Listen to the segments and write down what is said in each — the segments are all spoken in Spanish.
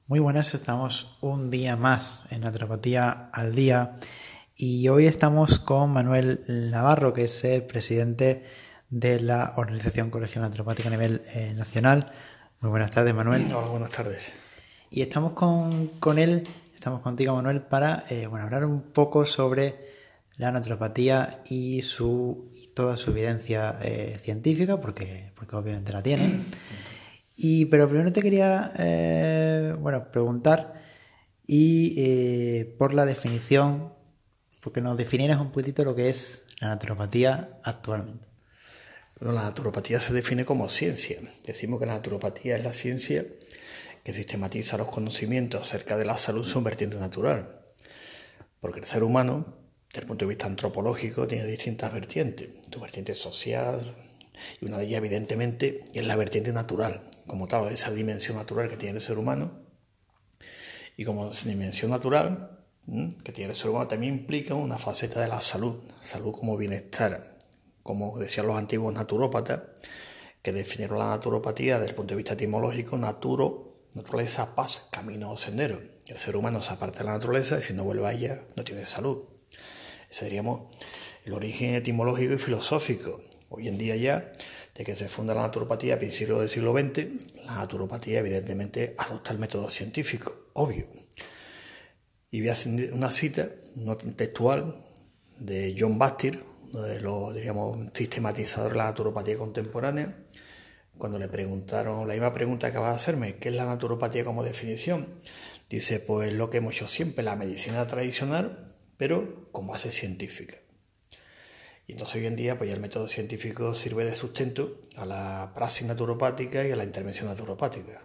Muy buenas, estamos un día más en Naturopatía al Día y hoy estamos con Manuel Navarro, que es el presidente de la Organización Colegial Naturopática a nivel nacional. Muy buenas tardes, Manuel. Hola, buenas tardes. Y estamos con él, estamos contigo, Manuel, para hablar un poco sobre la naturopatía y toda su evidencia científica, porque obviamente la tiene. Pero primero te quería preguntar por la definición, porque nos definieras un poquitito lo que es la naturopatía actualmente. Bueno, la naturopatía se define como ciencia. Decimos que la naturopatía es la ciencia que sistematiza los conocimientos acerca de la salud su vertiente natural. Porque el ser humano, desde el punto de vista antropológico, tiene distintas vertientes. Tu vertiente social y una de ellas, evidentemente, es la vertiente natural. Como tal, esa dimensión natural que tiene el ser humano. Y como dimensión natural que tiene el ser humano también implica una faceta de la salud. Salud como bienestar. Como decían los antiguos naturópatas, que definieron la naturopatía desde el punto de vista etimológico, naturaleza, paz, camino o sendero. El ser humano se aparta de la naturaleza y si no vuelve a ella no tiene salud. Ese seríamos el origen etimológico y filosófico. Hoy en día ya, de que se funda la naturopatía a principios del siglo XX, la naturopatía evidentemente adopta el método científico, obvio. Y voy a hacer una cita, no textual, de John Baptist, uno de los, diríamos, sistematizadores de la naturopatía contemporánea, cuando le preguntaron la misma pregunta que acabas de hacerme, ¿qué es la naturopatía como definición? Dice, pues lo que hemos hecho siempre, la medicina tradicional, pero con base científica. Y entonces hoy en día pues ya el método científico sirve de sustento a la praxis naturopática y a la intervención naturopática.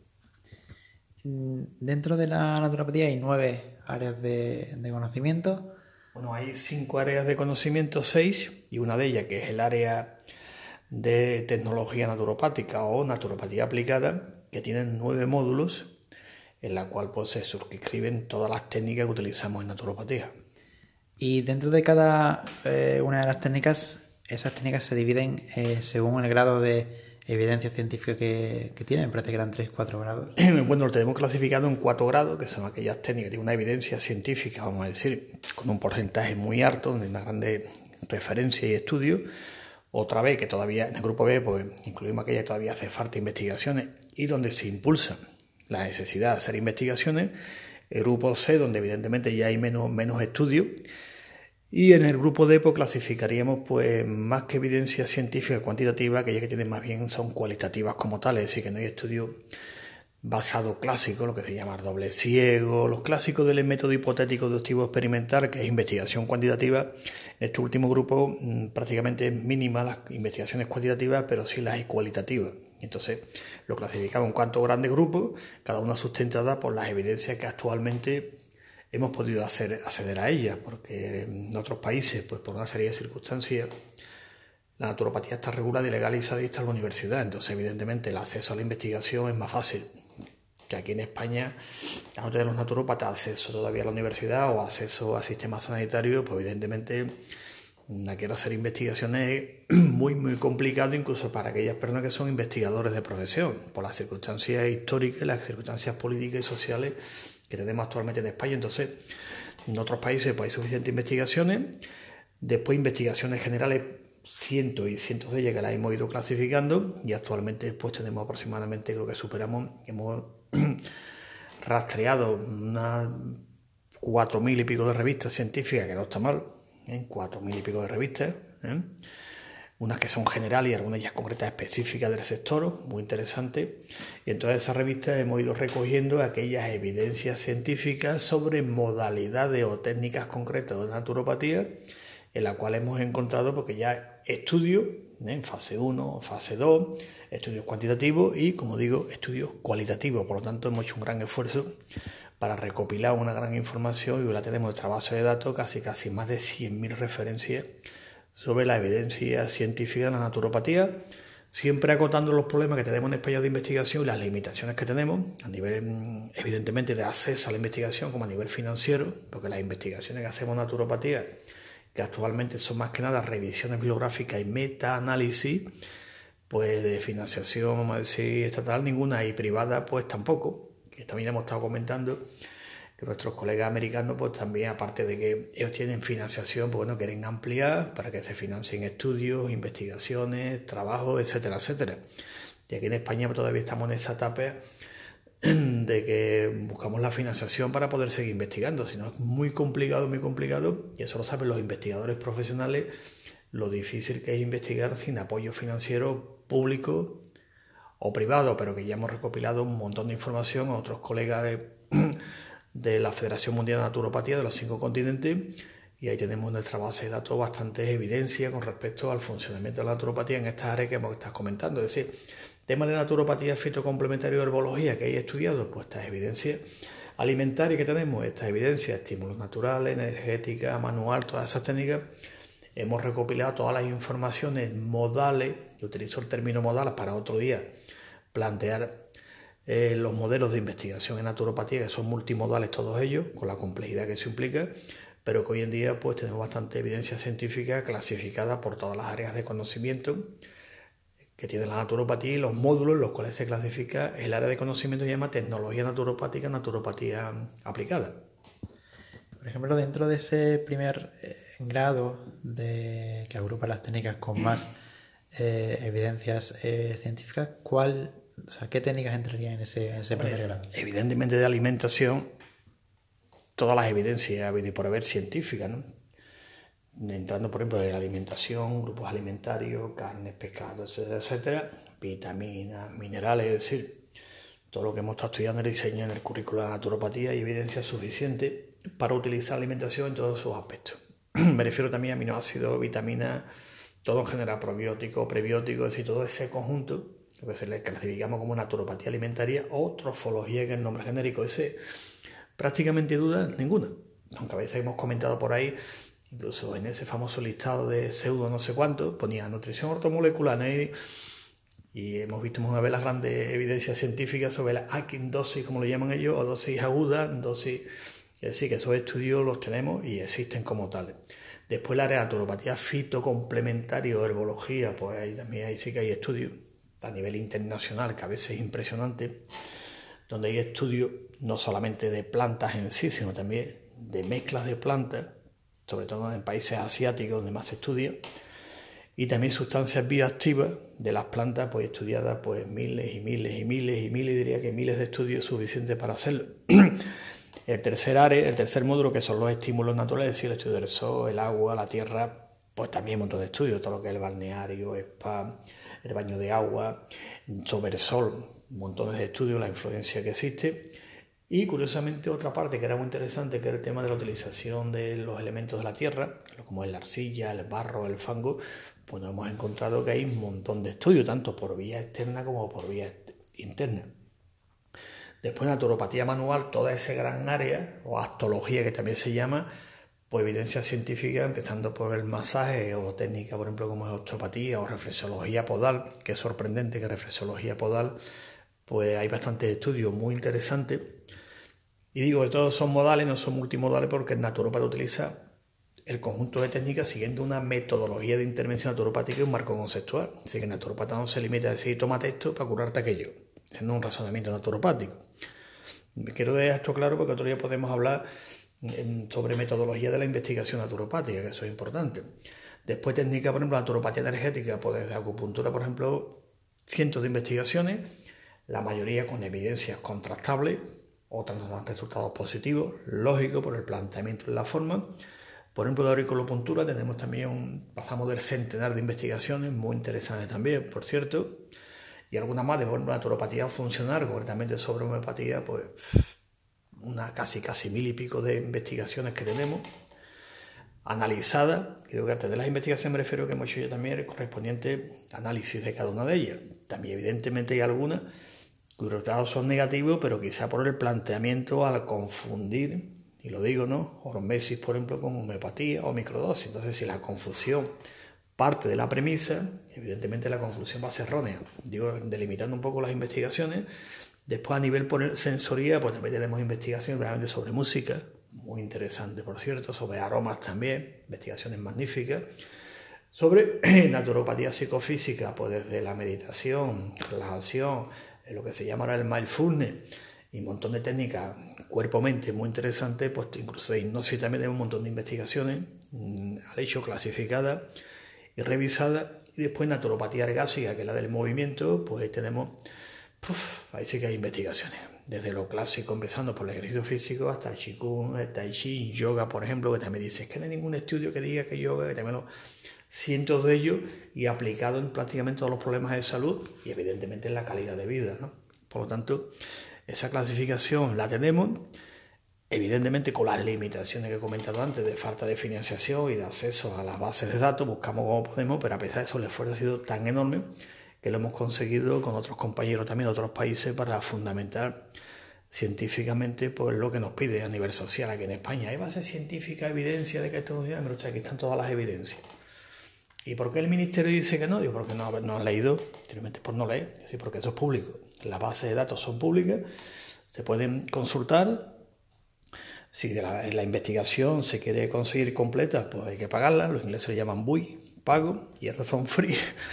Dentro de la naturopatía hay 9 áreas de conocimiento. Bueno, hay 5 áreas de conocimiento, 6, y una de ellas que es el área de tecnología naturopática o naturopatía aplicada, que tienen 9 módulos en la cual pues, se suscriben todas las técnicas que utilizamos en naturopatía. Y dentro de cada una de las técnicas, esas técnicas se dividen según el grado de evidencia científica que tienen. Me parece que eran 3, 4 grados. Bueno, lo tenemos clasificado en 4 grados, que son aquellas técnicas que tienen una evidencia científica, vamos a decir, con un porcentaje muy alto, de una grande referencia y estudio. Otra vez, que todavía en el grupo B, pues incluimos aquella que todavía hace falta investigaciones y donde se impulsa la necesidad de hacer investigaciones. El grupo C, donde evidentemente ya hay menos estudios. Y en el grupo D pues, clasificaríamos pues más que evidencia científica cuantitativa, aquellas que tienen más bien son cualitativas como tales, es decir, que no hay estudios basados clásicos, lo que se llama doble ciego, los clásicos del método hipotético deductivo experimental, que es investigación cuantitativa. En este último grupo prácticamente es mínima las investigaciones cuantitativas, pero sí las hay cualitativas. Entonces lo clasificamos en cuanto grandes grupos, cada una sustentada por las evidencias que actualmente hemos podido acceder a ellas, porque en otros países, pues por una serie de circunstancias, la naturopatía está regulada y legalizada y está en la universidad, entonces evidentemente el acceso a la investigación es más fácil. Que aquí en España, a no tener los naturópatas acceso todavía a la universidad o acceso al sistema sanitario, pues evidentemente aquí hacer investigaciones es muy complicado, incluso para aquellas personas que son investigadores de profesión, por las circunstancias históricas, las circunstancias políticas y sociales que tenemos actualmente en España. Entonces, en otros países pues hay suficientes investigaciones, después investigaciones generales, cientos y cientos de ellas que las hemos ido clasificando y actualmente pues tenemos aproximadamente, creo que hemos rastreado unas 4.000 y pico de revistas científicas, que no está mal, 4.000 y pico de revistas, unas que son generales y algunas ya concretas específicas del sector, muy interesante. Y en todas esas revistas hemos ido recogiendo aquellas evidencias científicas sobre modalidades o técnicas concretas de naturopatía, en la cual hemos encontrado, porque ya estudios en fase 1, fase 2, estudios cuantitativos y, como digo, estudios cualitativos. Por lo tanto, hemos hecho un gran esfuerzo para recopilar una gran información y la tenemos en nuestra base de datos, casi más de 100.000 referencias sobre la evidencia científica de la naturopatía, siempre acotando los problemas que tenemos en España de investigación y las limitaciones que tenemos a nivel, evidentemente, de acceso a la investigación como a nivel financiero, porque las investigaciones que hacemos en naturopatía, que actualmente son más que nada revisiones bibliográficas y meta-análisis, pues de financiación, vamos a decir, estatal ninguna y privada pues tampoco, que también hemos estado comentando que nuestros colegas americanos, pues también, aparte de que ellos tienen financiación, pues bueno, quieren ampliar para que se financien estudios, investigaciones, trabajos, etcétera, etcétera. Y aquí en España todavía estamos en esa etapa de que buscamos la financiación para poder seguir investigando, si no es muy complicado, y eso lo saben los investigadores profesionales, lo difícil que es investigar sin apoyo financiero público o privado, pero que ya hemos recopilado un montón de información a otros colegas de la Federación Mundial de Naturopatía de los 5 continentes, y ahí tenemos nuestra base de datos bastante evidencia con respecto al funcionamiento de la naturopatía en estas áreas que hemos estado comentando. Es decir, tema de naturopatía, fitocomplementario y herbología que hay estudiado, pues estas evidencias alimentarias que tenemos, estas evidencias, estímulos naturales, energética, manual, todas esas técnicas, hemos recopilado todas las informaciones modales, yo utilizo el término modal para otro día plantear los modelos de investigación en naturopatía, que son multimodales todos ellos, con la complejidad que eso implica, pero que hoy en día pues tenemos bastante evidencia científica clasificada por todas las áreas de conocimiento que tiene la naturopatía, y los módulos en los cuales se clasifica el área de conocimiento se llama tecnología naturopática, naturopatía aplicada. Por ejemplo, dentro de ese primer grado que agrupa las técnicas con más evidencias científicas, ¿qué técnicas entrarían en ese primer grado? Evidentemente de alimentación, todas las evidencias y por haber científicas, ¿no? Entrando por ejemplo de la alimentación, grupos alimentarios, carnes, pescados, etcétera, etcétera, vitaminas, minerales, es decir, todo lo que hemos estado estudiando en el diseño en el currículo de la naturopatía y evidencia suficiente para utilizar la alimentación en todos sus aspectos. Me refiero también a aminoácidos, vitaminas, todo en general, probióticos, prebióticos, es decir, todo ese conjunto, lo que se le clasificamos como naturopatía alimentaria o trofología, que es el nombre genérico. Ese prácticamente duda ninguna, aunque a veces hemos comentado por ahí, incluso en ese famoso listado de pseudo no sé cuánto, ponía nutrición ortomolecular, y hemos visto una vez las grandes evidencias científicas sobre la dosis, como lo llaman ellos, o dosis aguda, dosis, es decir, que esos estudios los tenemos y existen como tales. Después el área de naturopatía fitocomplementario, herbología, pues ahí sí que hay estudios a nivel internacional, que a veces es impresionante, donde hay estudios no solamente de plantas en sí, sino también de mezclas de plantas, sobre todo en países asiáticos donde más se estudia, y también sustancias bioactivas de las plantas, pues estudiadas pues miles, diría que miles de estudios suficientes para hacerlo. El tercer módulo, que son los estímulos naturales, es decir, el estudio del sol, el agua, la tierra, pues también un montón de estudios, todo lo que es el balneario, spa, el baño de agua, sobre el sol, montones de estudios, la influencia que existe. Y curiosamente otra parte que era muy interesante, que era el tema de la utilización de los elementos de la tierra, como es la arcilla, el barro, el fango, pues nos hemos encontrado que hay un montón de estudios, tanto por vía externa como por vía interna. Después naturopatía manual, toda esa gran área, o astología que también se llama, pues evidencia científica, empezando por el masaje o técnica, por ejemplo, como es osteopatía o reflexología podal, que es sorprendente que reflexología podal, pues hay bastantes estudios muy interesantes. Y digo que todos son modales, no son multimodales, porque el naturópata utiliza el conjunto de técnicas siguiendo una metodología de intervención naturopática y un marco conceptual. Así que el naturópata no se limita a decir, tómate esto para curarte aquello, haciendo un razonamiento naturopático. Quiero dejar esto claro porque otro día podemos hablar sobre metodología de la investigación naturopática, que eso es importante. Después técnica, por ejemplo, la naturopatía energética, pues desde acupuntura, por ejemplo, cientos de investigaciones, la mayoría con evidencias contrastables, otras nos dan resultados positivos, lógico por el planteamiento en la forma. Por ejemplo, de auriculopuntura tenemos también pasamos del centenar de investigaciones, muy interesantes también, por cierto, y algunas más de naturopatía funcional, concretamente sobre homeopatía, pues una casi 1000 y pico de investigaciones que tenemos analizadas. Creo que antes de las investigaciones me refiero que hemos hecho yo también el correspondiente análisis de cada una de ellas. También evidentemente hay algunas cuyos resultados son negativos, pero quizá por el planteamiento al confundir, y lo digo, ¿no?, hormesis, por ejemplo, con homeopatía o microdosis. Entonces, si la confusión parte de la premisa, evidentemente la conclusión va a ser errónea. Digo, delimitando un poco las investigaciones. Después, a nivel sensoría, pues también tenemos investigaciones realmente sobre música, muy interesante, por cierto, sobre aromas también, investigaciones magníficas. Sobre naturopatía psicofísica, pues desde la meditación, relajación, lo que se llama ahora el mindfulness, y un montón de técnicas cuerpo-mente muy interesantes, pues incluso de hipnosis también tenemos un montón de investigaciones al hecho clasificadas y revisadas. Y después naturopatía ergásica, que es la del movimiento, pues ahí tenemos, ahí sí que hay investigaciones. Desde lo clásico, empezando por el ejercicio físico, hasta el Qigong, el Tai Chi, yoga, por ejemplo, que también dice, es que no hay ningún estudio que diga que yoga, que también cientos de ellos, y aplicado en prácticamente todos los problemas de salud y evidentemente en la calidad de vida, ¿no? Por lo tanto, esa clasificación la tenemos, evidentemente con las limitaciones que he comentado antes, de falta de financiación y de acceso a las bases de datos, buscamos como podemos, pero a pesar de eso el esfuerzo ha sido tan enorme que lo hemos conseguido con otros compañeros también de otros países para fundamentar científicamente pues, lo que nos pide a nivel social aquí en España. ¿Hay base científica, evidencia de que esto es? Pero aquí están todas las evidencias. ¿Y por qué el ministerio dice que no? Digo, porque no han leído, simplemente por no leer, es decir, porque eso es público. Las bases de datos son públicas, se pueden consultar. Si la investigación se quiere conseguir completa, pues hay que pagarla. Los ingleses le llaman BUI, pago, y estas son free.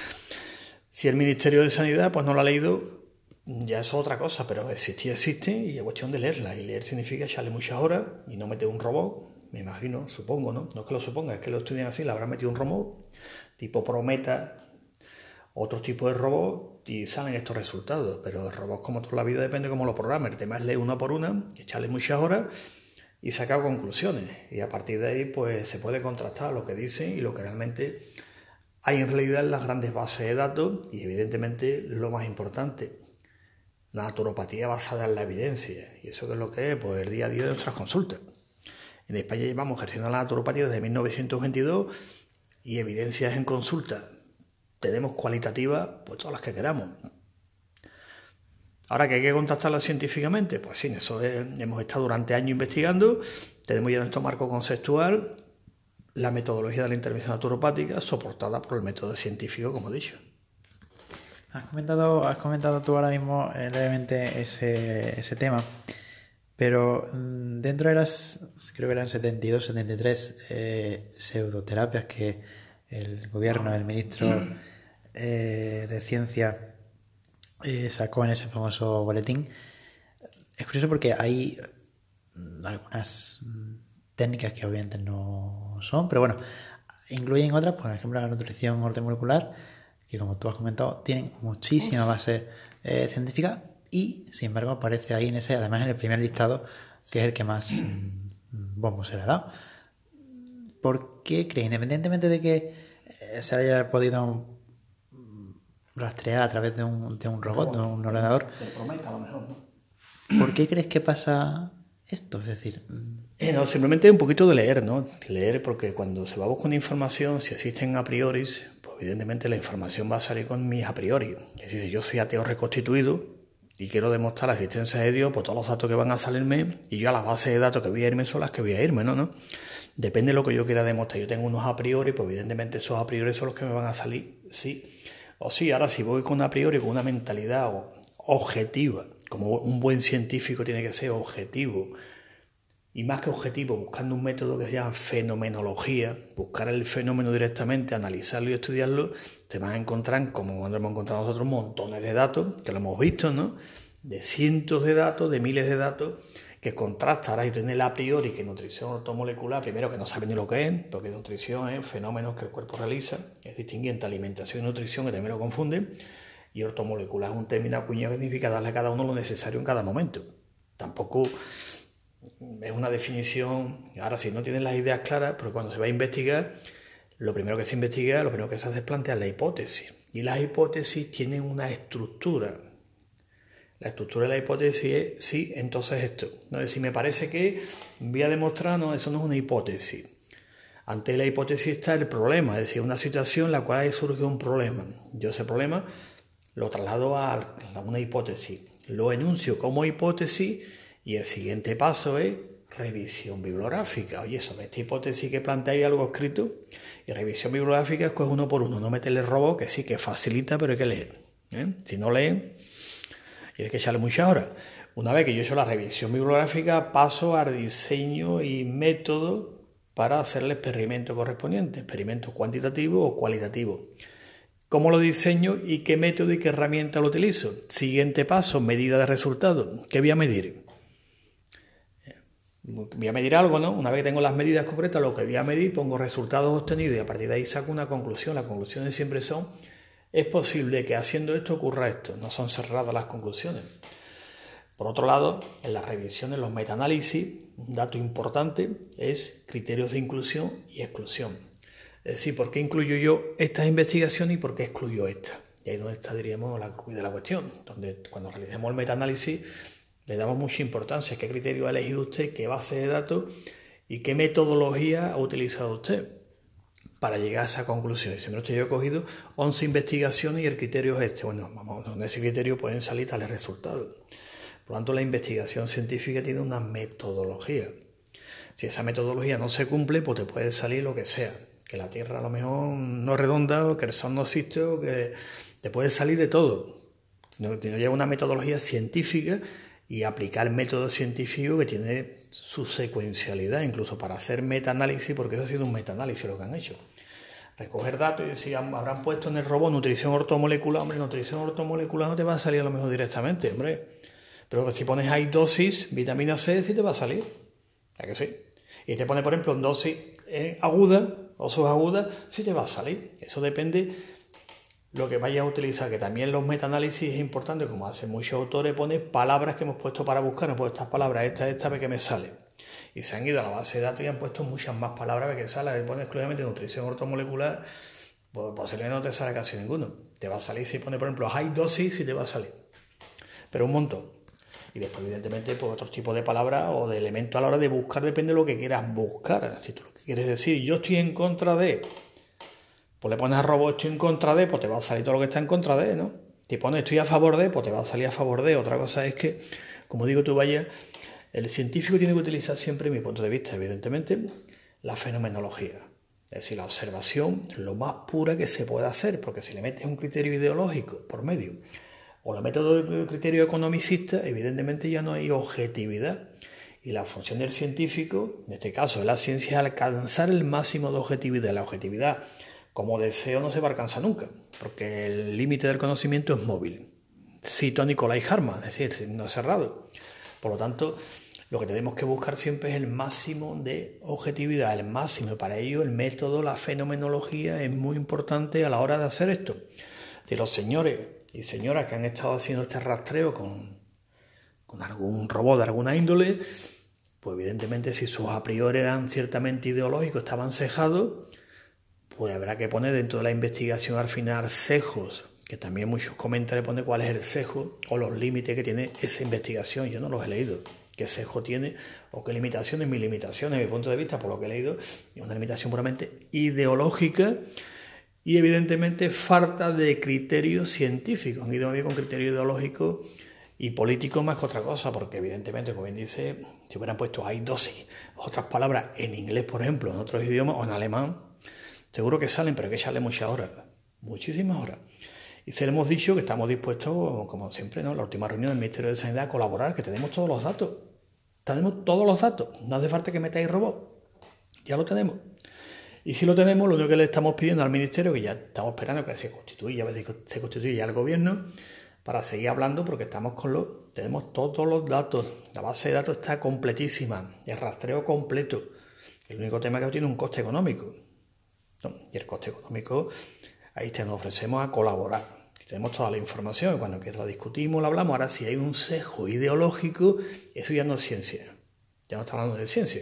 Si el Ministerio de Sanidad pues no la ha leído, ya es otra cosa, pero existe y es cuestión de leerla. Y leer significa echarle muchas horas y no meter un robot, me imagino, supongo, ¿no? No es que lo suponga, es que lo estudian así, le habrán metido un robot, tipo Prometa, otro tipo de robot, y salen estos resultados. Pero el robot, como toda la vida, depende de cómo lo programes. El tema es leer una por una, echarle muchas horas y sacar conclusiones. Y a partir de ahí, pues se puede contrastar lo que dicen y lo que realmente hay en realidad en las grandes bases de datos. Y evidentemente lo más importante, la naturopatía basada en la evidencia. ¿Y eso qué es lo que es? Pues el día a día de nuestras consultas. En España llevamos ejerciendo la naturopatía desde 1922 y evidencias en consulta tenemos cualitativas, pues todas las que queramos. Ahora que hay que contrastarlas científicamente, pues sí, hemos estado durante años investigando, tenemos ya nuestro marco conceptual, la metodología de la intervención naturopática soportada por el método científico, como he dicho. Has comentado tú ahora mismo levemente ese tema, pero dentro de las, creo que eran 72, 73 pseudoterapias que el gobierno, el ministro de Ciencia sacó en ese famoso boletín, es curioso porque hay algunas técnicas que obviamente no son, pero bueno, incluyen otras, por ejemplo la nutrición ortomolecular, que como tú has comentado, tienen muchísima base científica y sin embargo aparece ahí además en el primer listado, que es el que más bombo se le ha dado. ¿Por qué crees, independientemente de que se haya podido rastrear a través de un robot, de un ordenador, Prometa, a lo mejor, ¿no? ¿Por qué crees que pasa esto? Es decir, no, simplemente un poquito de leer, ¿no? Leer, porque cuando se va a buscar una información, si existen a priori, pues evidentemente la información va a salir con mis a priori. Es decir, si yo soy ateo reconstituido y quiero demostrar la existencia de Dios, pues todos los datos que van a salirme, y yo a las bases de datos que voy a irme son las que voy a irme, ¿no? Depende de lo que yo quiera demostrar. Yo tengo unos a priori, pues evidentemente esos a priori son los que me van a salir, sí o sí. Ahora, si voy con a priori, con una mentalidad objetiva, como un buen científico tiene que ser objetivo, y más que objetivo, buscando un método que se llama fenomenología, buscar el fenómeno directamente, analizarlo y estudiarlo, te vas a encontrar, como cuando hemos encontrado nosotros, montones de datos, que lo hemos visto, ¿no? De cientos de datos, de miles de datos, que contrasta. Ahora, y tener a priori que nutrición ortomolecular, primero que no sabe ni lo que es, porque nutrición es fenómenos que el cuerpo realiza, es distinguir entre alimentación y nutrición, que también lo confunden, y ortomolecular es un término acuñado que significa darle a cada uno lo necesario en cada momento. Tampoco es una definición. Ahora, si no tienes las ideas claras, pero cuando se va a investigar, lo primero que se investiga, lo primero que se hace es plantear la hipótesis. Y las hipótesis tienen una estructura. La estructura de la hipótesis es, sí, entonces esto. No es decir, me parece que voy a demostrar, no, eso no es una hipótesis. Ante la hipótesis está el problema, es decir, una situación en la cual surge un problema. Yo ese problema lo traslado a una hipótesis, lo enuncio como hipótesis y el siguiente paso es revisión bibliográfica. Oye, sobre esta hipótesis que planteáis algo escrito, y revisión bibliográfica es pues uno por uno, no meterle robot, que sí, que facilita, pero hay que leer. Si no leen, y hay que echarle muchas horas. Una vez que yo he hecho la revisión bibliográfica, paso al diseño y método para hacer el experimento correspondiente, experimento cuantitativo o cualitativo. ¿Cómo lo diseño y qué método y qué herramienta lo utilizo? Siguiente paso, medida de resultado. ¿Qué voy a medir? Voy a medir algo, ¿no? Una vez que tengo las medidas concretas, lo que voy a medir, pongo resultados obtenidos y a partir de ahí saco una conclusión. Las conclusiones siempre son: es posible que haciendo esto ocurra esto. No son cerradas las conclusiones. Por otro lado, en las revisiones, los metaanálisis, un dato importante es criterios de inclusión y exclusión. Es decir, ¿por qué incluyo yo estas investigaciones y por qué excluyo esta? Y ahí es donde está, diríamos, la cuida de la cuestión, donde cuando realicemos el metaanálisis le damos mucha importancia a qué criterio ha elegido usted, qué base de datos y qué metodología ha utilizado usted para llegar a esa conclusión. Y siempre yo he cogido 11 investigaciones y el criterio es este. Bueno, vamos, con ese criterio pueden salir tales resultados. Por lo tanto, la investigación científica tiene una metodología. Si esa metodología no se cumple, pues te puede salir lo que sea. Que la Tierra a lo mejor no es redonda, o que el Sol no existe, o que te puede salir de todo. Si no lleva una metodología científica y aplicar el método científico que tiene su secuencialidad, incluso para hacer metaanálisis, porque eso ha sido un metaanálisis lo que han hecho. Recoger datos y decir, habrán puesto en el robot nutrición ortomolecular. Hombre, nutrición ortomolecular no te va a salir a lo mejor directamente, hombre. Pero si pones ahí dosis, vitamina C, sí te va a salir. ¿A que sí? Y te pone, por ejemplo, en dosis aguda o subaguda, sí te va a salir. Eso depende lo que vayas a utilizar, que también los metaanálisis es importante, como hacen muchos autores, pone palabras que hemos puesto para buscar, pues estas palabras, esta vez que me sale. Y se han ido a la base de datos y han puesto muchas más palabras que salen. Pone exclusivamente nutrición ortomolecular, pues posiblemente no te sale casi ninguno. Te va a salir si pone, por ejemplo, high dosis, sí te va a salir. Pero un montón. Y después, evidentemente, pues otros tipos de palabras o de elementos a la hora de buscar, depende de lo que quieras buscar. Si tú lo que quieres decir, yo estoy en contra de, pues le pones a robot estoy en contra de, pues te va a salir todo lo que está en contra de, ¿no? Si pones estoy a favor de, pues te va a salir a favor de. Otra cosa es que, como digo, tú vayas, el científico tiene que utilizar siempre, mi punto de vista, evidentemente, la fenomenología. Es decir, la observación lo más pura que se pueda hacer, porque si le metes un criterio ideológico por medio, o el método de criterio economicista, evidentemente ya no hay objetividad. Y la función del científico, en este caso de la ciencia, es alcanzar el máximo de objetividad. La objetividad como deseo no se va a alcanzar nunca, porque el límite del conocimiento es móvil. Cito a Nicolai Hartmann, es decir, no es cerrado. Por lo tanto, lo que tenemos que buscar siempre es el máximo de objetividad, el máximo. Y para ello el método, la fenomenología es muy importante a la hora de hacer esto. Si los señores y señoras que han estado haciendo este rastreo con algún robot de alguna índole, pues evidentemente si sus a priori eran ciertamente ideológicos, estaban cejados, pues habrá que poner dentro de la investigación al final sesgos, que también muchos comentan, le pone cuál es el sesgo o los límites que tiene esa investigación. Yo no los he leído, qué sesgo tiene o qué limitaciones. Mi punto de vista, por lo que he leído, es una limitación puramente ideológica. Y evidentemente falta de criterio científico. Han ido bien con criterio ideológico y político más que otra cosa, porque evidentemente, como bien dice, si hubieran puesto hay dosis, otras palabras en inglés, por ejemplo, en otros idiomas o en alemán, seguro que salen, pero hay que echarle muchas horas, muchísimas horas. Y se le hemos dicho que estamos dispuestos, como siempre, ¿no? La última reunión del Ministerio de Sanidad a colaborar, que tenemos todos los datos. Tenemos todos los datos. No hace falta que metáis robot. Ya lo tenemos. Y si lo tenemos, lo único que le estamos pidiendo al Ministerio, que ya estamos esperando que se constituya ya el gobierno, para seguir hablando, porque tenemos todos los datos. La base de datos está completísima, el rastreo completo. El único tema es que tiene un coste económico. Y el coste económico, ahí nos ofrecemos a colaborar. Tenemos toda la información y cuando la discutimos, la hablamos. Ahora, si hay un sesgo ideológico, eso ya no es ciencia. Ya no está hablando de ciencia.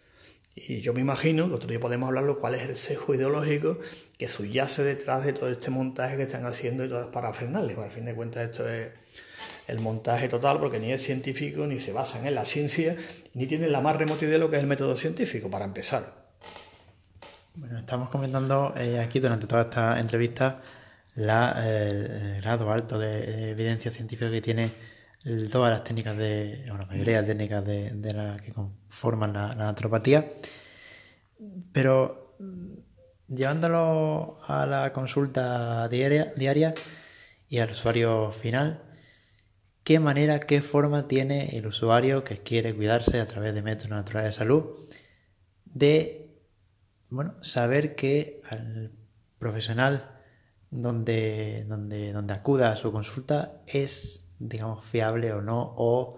Y yo me imagino que otro día podemos hablarlo, cuál es el sesgo ideológico que subyace detrás de todo este montaje que están haciendo y todas para frenarle. Al fin de cuentas, esto es el montaje total, porque ni es científico, ni se basan en la ciencia, ni tienen la más remota idea de lo que es el método científico, para empezar. Bueno, estamos comentando aquí durante toda esta entrevista el grado alto de evidencia científica que tiene todas las técnicas la mayoría de técnicas de las que conforman la naturopatía, pero llevándolo a la consulta diaria y al usuario final, ¿qué forma tiene el usuario que quiere cuidarse a través de métodos naturales de salud de saber que al profesional donde acuda a su consulta es, digamos, fiable o no, o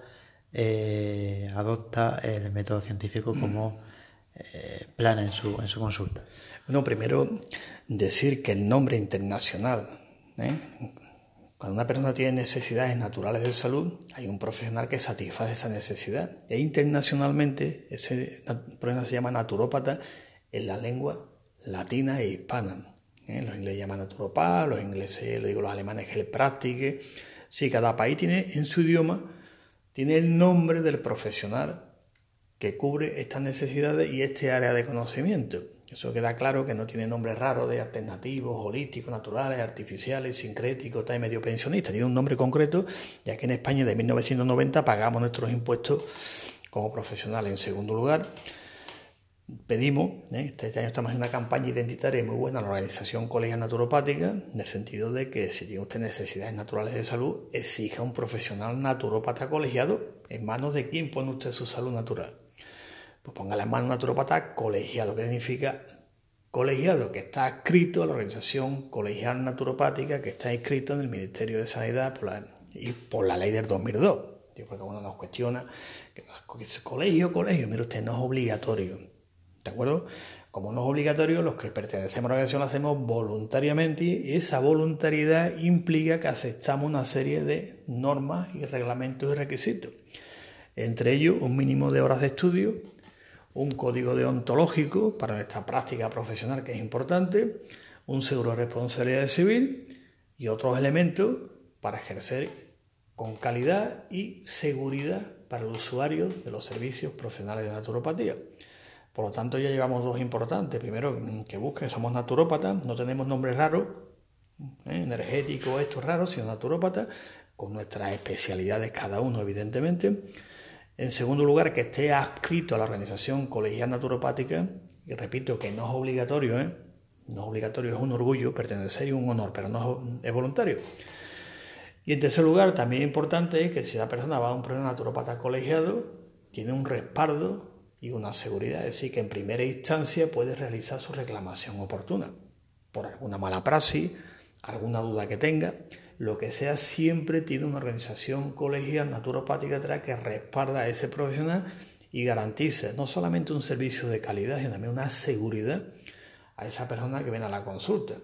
adopta el método científico como plan en su consulta. Bueno, primero decir que el nombre internacional, cuando una persona tiene necesidades naturales de salud, hay un profesional que satisface esa necesidad. E internacionalmente ese profesional se llama naturópata en la lengua latina e hispana. Los ingleses llaman naturopata, los alemanes Heilpraktiker. Sí, cada país tiene en su idioma, tiene el nombre del profesional que cubre estas necesidades y este área de conocimiento. Eso queda claro que no tiene nombres raros de alternativos, holísticos, naturales, artificiales, sincréticos, tal y medio pensionista. Tiene un nombre concreto, ya que en España de 1990 pagamos nuestros impuestos como profesionales. En segundo lugar, pedimos, este año estamos en una campaña identitaria muy buena a la Organización Colegial Naturopática, en el sentido de que si tiene usted necesidades naturales de salud, exija un profesional naturópata colegiado. ¿En manos de quién pone usted su salud natural? Pues póngale en manos un naturópata colegiado. ¿Qué significa colegiado? Que está adscrito a la Organización Colegial Naturopática, que está inscrito en el Ministerio de Sanidad por la ley del 2002. Porque uno nos cuestiona que colegio, mire usted, no es obligatorio. ¿De acuerdo? Como no es obligatorio, los que pertenecemos a la organización lo hacemos voluntariamente y esa voluntariedad implica que aceptamos una serie de normas y reglamentos y requisitos. Entre ellos, un mínimo de horas de estudio, un código deontológico para nuestra práctica profesional, que es importante, un seguro de responsabilidad civil y otros elementos para ejercer con calidad y seguridad para el usuario de los servicios profesionales de naturopatía. Por lo tanto, ya llevamos dos importantes. Primero, que busquen, somos naturópatas, no tenemos nombres raros, energéticos, estos raros, sino naturópatas, con nuestras especialidades cada uno, evidentemente. En segundo lugar, que esté adscrito a la Organización Colegial Naturopática, y repito que no es obligatorio, no es obligatorio, es un orgullo pertenecer y un honor, pero no es voluntario. Y en tercer lugar, también importante es que si la persona va a un profesional naturópata colegiado, tiene un respaldo y una seguridad, es decir, que en primera instancia puede realizar su reclamación oportuna por alguna mala praxis, alguna duda que tenga. Lo que sea, siempre tiene una organización colegial naturopática atrás que respalda a ese profesional y garantiza no solamente un servicio de calidad, sino también una seguridad a esa persona que viene a la consulta.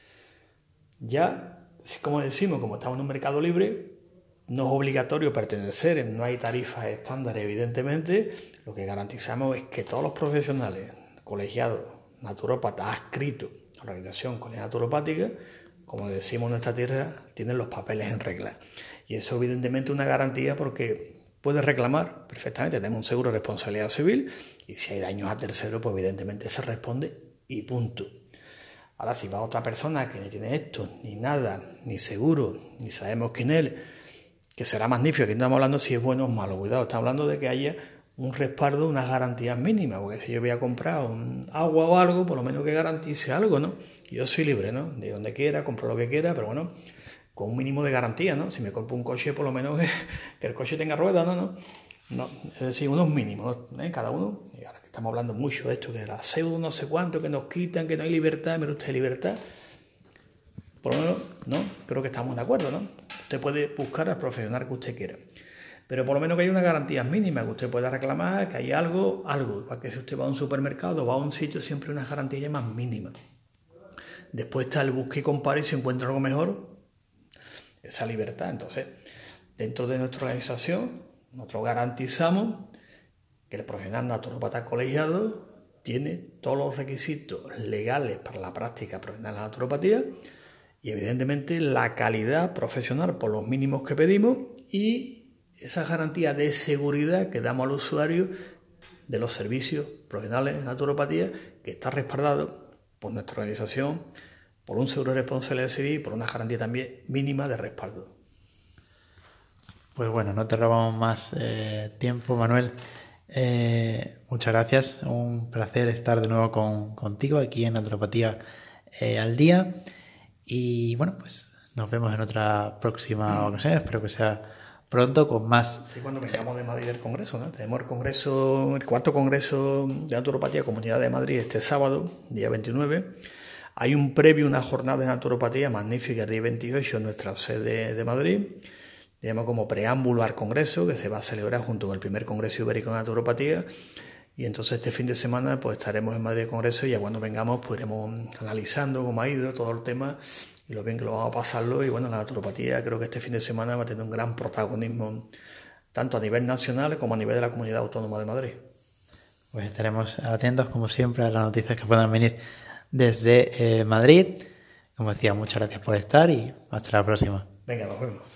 Ya, como decimos, como estamos en un mercado libre, no es obligatorio pertenecer, no hay tarifas estándar, evidentemente. Lo que garantizamos es que todos los profesionales colegiados, naturópatas, adscritos a la Organización Colegial Naturopática, como decimos en nuestra tierra, tienen los papeles en regla. Y eso evidentemente es una garantía porque puedes reclamar perfectamente, tenemos un seguro de responsabilidad civil y si hay daños a terceros, pues evidentemente se responde y punto. Ahora, si va otra persona que no tiene esto, ni nada, ni seguro, ni sabemos quién es, que será magnífico, aquí no estamos hablando si es bueno o malo, cuidado, estamos hablando de que haya un respaldo, unas garantías mínimas, porque si yo voy a comprar un agua o algo, por lo menos que garantice algo, ¿no? Yo soy libre, ¿no? De donde quiera, compro lo que quiera, pero bueno, con un mínimo de garantía, ¿no? Si me compro un coche, por lo menos que el coche tenga ruedas, no, es decir, unos mínimos, ¿no? Cada uno, y ahora que estamos hablando mucho de esto, que de la pseudo no sé cuánto, que nos quitan, que no hay libertad, mire usted, libertad, por lo menos, ¿no? Creo que estamos de acuerdo, ¿no? Usted puede buscar al profesional que usted quiera, pero por lo menos que haya unas garantías mínimas, que usted pueda reclamar, que hay algo, igual que si usted va a un supermercado o va a un sitio, siempre hay unas garantías más mínimas. Después está el busque y compare y si encuentra algo mejor, esa libertad. Entonces, dentro de nuestra organización, nosotros garantizamos que el profesional naturópata colegiado tiene todos los requisitos legales para la práctica profesional de la naturopatía y evidentemente la calidad profesional por los mínimos que pedimos y esa garantía de seguridad que damos al usuario de los servicios profesionales de naturopatía, que está respaldado por nuestra organización, por un seguro de responsabilidad civil y por una garantía también mínima de respaldo. Pues bueno, no te robamos más tiempo, Manuel. Muchas gracias, un placer estar de nuevo contigo aquí en Naturopatía al Día. Y bueno, pues nos vemos en otra próxima ocasión, espero que sea pronto con más. Sí, cuando vengamos de Madrid del Congreso, ¿no? Tenemos el Congreso, el 4º Congreso de Naturopatía Comunidad de Madrid este sábado, día 29, Hay un previo, una jornada de naturopatía magnífica el día 28 en nuestra sede de Madrid. Se llama como preámbulo al congreso, que se va a celebrar junto con el primer congreso ibérico de naturopatía. Y entonces este fin de semana pues estaremos en Madrid Congreso y ya cuando vengamos pues iremos analizando cómo ha ido todo el tema y lo bien que lo vamos a pasarlo. Y bueno, la naturopatía creo que este fin de semana va a tener un gran protagonismo tanto a nivel nacional como a nivel de la Comunidad Autónoma de Madrid. Pues estaremos atentos como siempre a las noticias que puedan venir desde Madrid. Como decía, muchas gracias por estar y hasta la próxima. Venga, nos vemos.